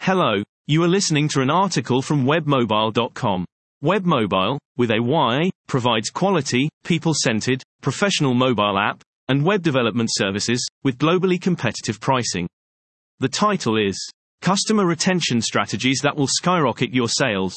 Hello, you are listening to an article from webmobile.com. Webmobile, with a Y, provides quality, people-centered, professional mobile app and web development services with globally competitive pricing. The title is Customer Retention Strategies That Will Skyrocket Your Sales.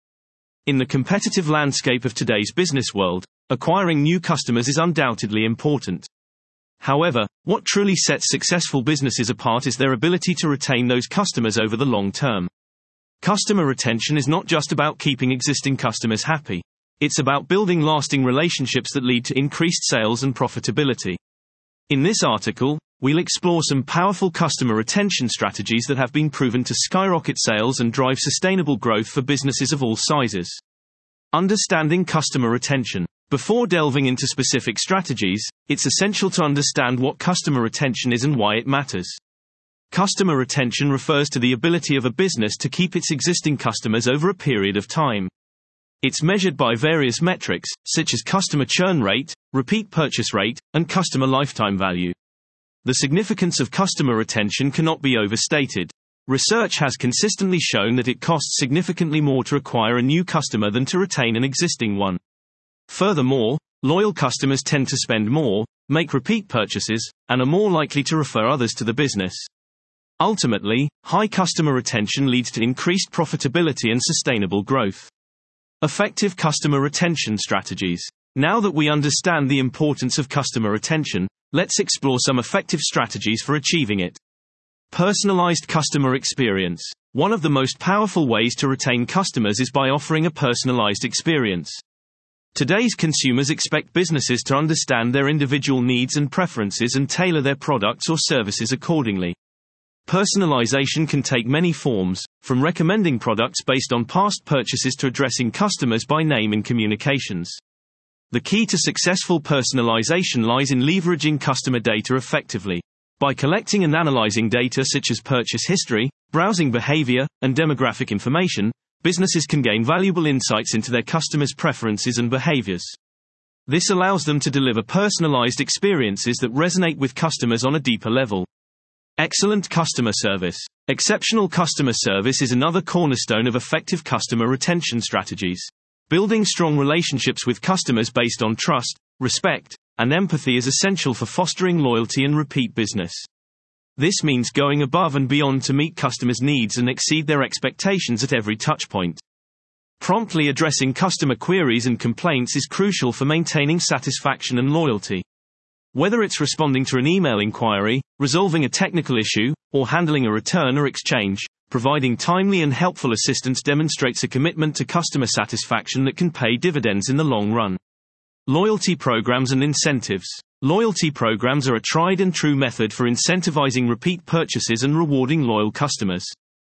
In the competitive landscape of today's business world, acquiring new customers is undoubtedly important. However, what truly sets successful businesses apart is their ability to retain those customers over the long term. Customer retention is not just about keeping existing customers happy. It's about building lasting relationships that lead to increased sales and profitability. In this article, we'll explore some powerful customer retention strategies that have been proven to skyrocket sales and drive sustainable growth for businesses of all sizes. Understanding customer retention. Before delving into specific strategies, it's essential to understand what customer retention is and why it matters. Customer retention refers to the ability of a business to keep its existing customers over a period of time. It's measured by various metrics, such as customer churn rate, repeat purchase rate, and customer lifetime value. The significance of customer retention cannot be overstated. Research has consistently shown that it costs significantly more to acquire a new customer than to retain an existing one. Furthermore, loyal customers tend to spend more, make repeat purchases, and are more likely to refer others to the business. Ultimately, high customer retention leads to increased profitability and sustainable growth. Effective customer retention strategies. Now that we understand the importance of customer retention, let's explore some effective strategies for achieving it. Personalized customer experience. One of the most powerful ways to retain customers is by offering a personalized experience. Today's consumers expect businesses to understand their individual needs and preferences and tailor their products or services accordingly. Personalization can take many forms, from recommending products based on past purchases to addressing customers by name in communications. The key to successful personalization lies in leveraging customer data effectively. By collecting and analyzing data such as purchase history, browsing behavior, and demographic information, businesses can gain valuable insights into their customers' preferences and behaviors. This allows them to deliver personalized experiences that resonate with customers on a deeper level. Excellent customer service. Exceptional customer service is another cornerstone of effective customer retention strategies. Building strong relationships with customers based on trust, respect, and empathy is essential for fostering loyalty and repeat business. This means going above and beyond to meet customers' needs and exceed their expectations at every touchpoint. Promptly addressing customer queries and complaints is crucial for maintaining satisfaction and loyalty. Whether it's responding to an email inquiry, resolving a technical issue, or handling a return or exchange, providing timely and helpful assistance demonstrates a commitment to customer satisfaction that can pay dividends in the long run. Loyalty programs and incentives. Loyalty programs are a tried and true method for incentivizing repeat purchases and rewarding loyal customers.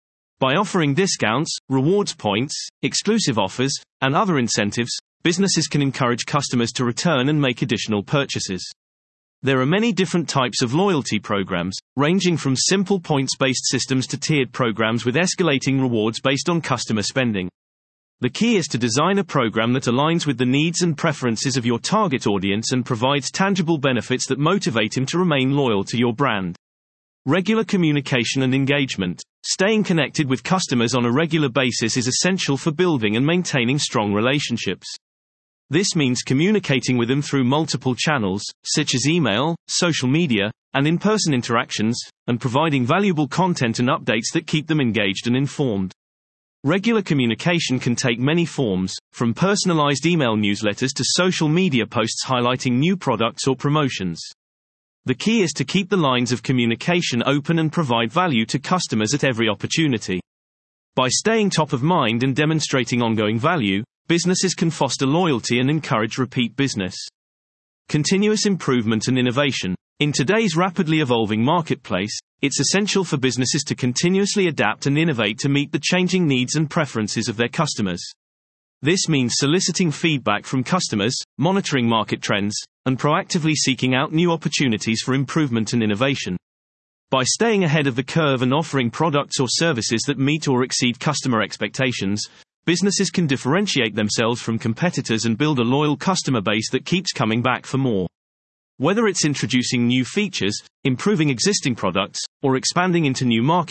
By offering discounts, rewards points, exclusive offers, and other incentives, businesses can encourage customers to return and make additional purchases. There are many different types of loyalty programs, ranging from simple points-based systems to tiered programs with escalating rewards based on customer spending. The key is to design a program that aligns with the needs and preferences of your target audience and provides tangible benefits that motivate him to remain loyal to your brand. Regular communication and engagement. Staying connected with customers on a regular basis is essential for building and maintaining strong relationships. This means communicating with them through multiple channels, such as email, social media, and in-person interactions, and providing valuable content and updates that keep them engaged and informed. Regular communication can take many forms, from personalized email newsletters to social media posts highlighting new products or promotions. The key is to keep the lines of communication open and provide value to customers at every opportunity. By staying top of mind and demonstrating ongoing value, businesses can foster loyalty and encourage repeat business. Continuous improvement and innovation. In today's rapidly evolving marketplace, it's essential for businesses to continuously adapt and innovate to meet the changing needs and preferences of their customers. This means soliciting feedback from customers, monitoring market trends, and proactively seeking out new opportunities for improvement and innovation. By staying ahead of the curve and offering products or services that meet or exceed customer expectations, businesses can differentiate themselves from competitors and build a loyal customer base that keeps coming back for more. Whether it's introducing new features, improving existing products, or expanding into new markets,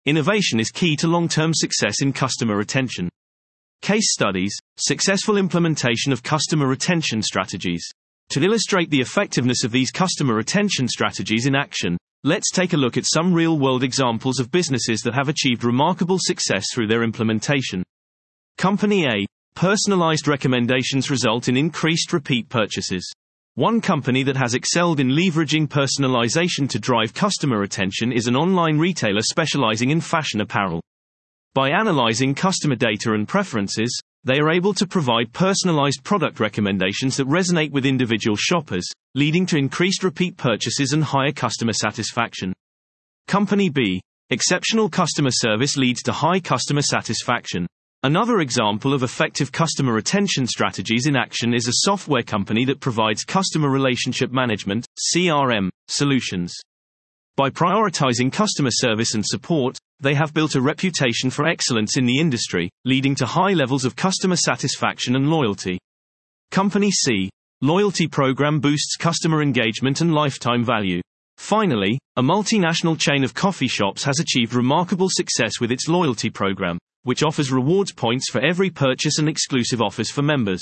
Innovation is key to long-term success in customer retention. Case studies, successful implementation of customer retention strategies. To illustrate the effectiveness of these customer retention strategies in action, let's take a look at some real-world examples of businesses that have achieved remarkable success through their implementation. Company A. Personalized recommendations result in increased repeat purchases. One company that has excelled in leveraging personalization to drive customer retention is an online retailer specializing in fashion apparel. By analyzing customer data and preferences, they are able to provide personalized product recommendations that resonate with individual shoppers, leading to increased repeat purchases and higher customer satisfaction. Company B. Exceptional customer service leads to high customer satisfaction. Another example of effective customer retention strategies in action is a software company that provides customer relationship management (CRM) solutions. By prioritizing customer service and support, they have built a reputation for excellence in the industry, leading to high levels of customer satisfaction and loyalty. Company C. Loyalty program boosts customer engagement and lifetime value. Finally, a multinational chain of coffee shops has achieved remarkable success with its loyalty program, which offers rewards points for every purchase and exclusive offers for members.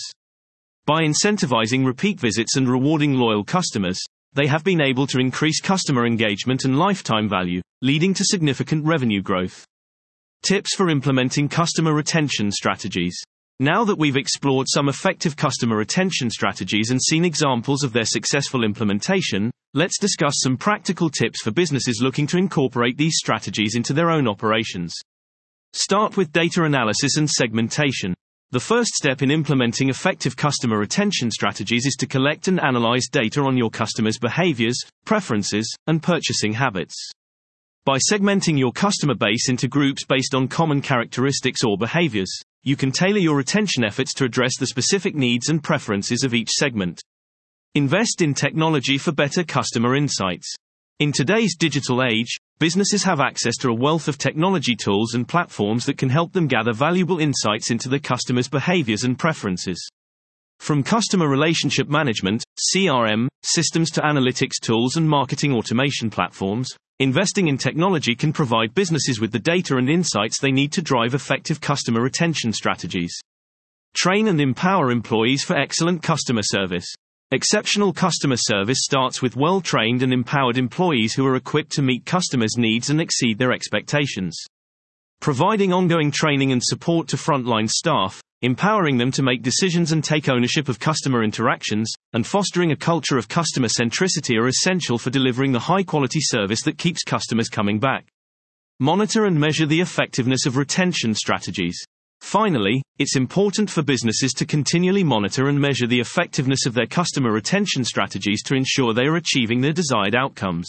By incentivizing repeat visits and rewarding loyal customers, they have been able to increase customer engagement and lifetime value, leading to significant revenue growth. Tips for implementing customer retention strategies. Now that we've explored some effective customer retention strategies and seen examples of their successful implementation, let's discuss some practical tips for businesses looking to incorporate these strategies into their own operations. Start with data analysis and segmentation. The first step in implementing effective customer retention strategies is to collect and analyze data on your customers' behaviors, preferences, and purchasing habits. By segmenting your customer base into groups based on common characteristics or behaviors, you can tailor your retention efforts to address the specific needs and preferences of each segment. Invest in technology for better customer insights. In today's digital age, businesses have access to a wealth of technology tools and platforms that can help them gather valuable insights into their customers' behaviors and preferences. From customer relationship management, CRM, systems to analytics tools and marketing automation platforms, investing in technology can provide businesses with the data and insights they need to drive effective customer retention strategies. Train and empower employees for excellent customer service. Exceptional customer service starts with well-trained and empowered employees who are equipped to meet customers' needs and exceed their expectations. Providing ongoing training and support to frontline staff, empowering them to make decisions and take ownership of customer interactions, and fostering a culture of customer centricity are essential for delivering the high-quality service that keeps customers coming back. Monitor and measure the effectiveness of retention strategies. Finally, it's important for businesses to continually monitor and measure the effectiveness of their customer retention strategies to ensure they are achieving their desired outcomes.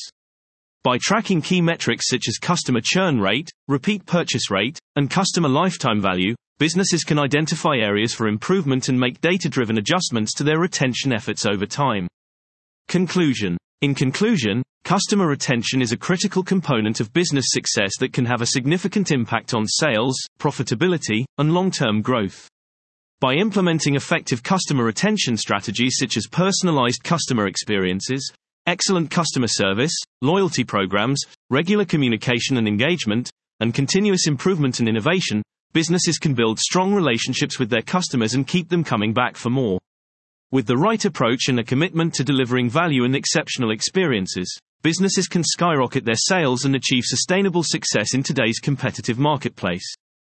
By tracking key metrics such as customer churn rate, repeat purchase rate, and customer lifetime value, businesses can identify areas for improvement and make data-driven adjustments to their retention efforts over time. Conclusion. In conclusion, customer retention is a critical component of business success that can have a significant impact on sales, profitability, and long-term growth. By implementing effective customer retention strategies such as personalized customer experiences, excellent customer service, loyalty programs, regular communication and engagement, and continuous improvement and innovation, businesses can build strong relationships with their customers and keep them coming back for more. With the right approach and a commitment to delivering value and exceptional experiences, businesses can skyrocket their sales and achieve sustainable success in today's competitive marketplace.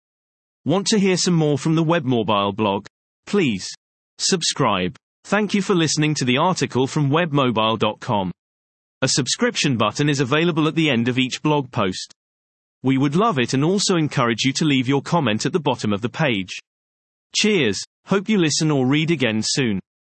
Want to hear some more from the WebMobile blog? Please subscribe. Thank you for listening to the article from webmobile.com. A subscription button is available at the end of each blog post. We would love it and also encourage you to leave your comment at the bottom of the page. Cheers, hope you listen or read again soon.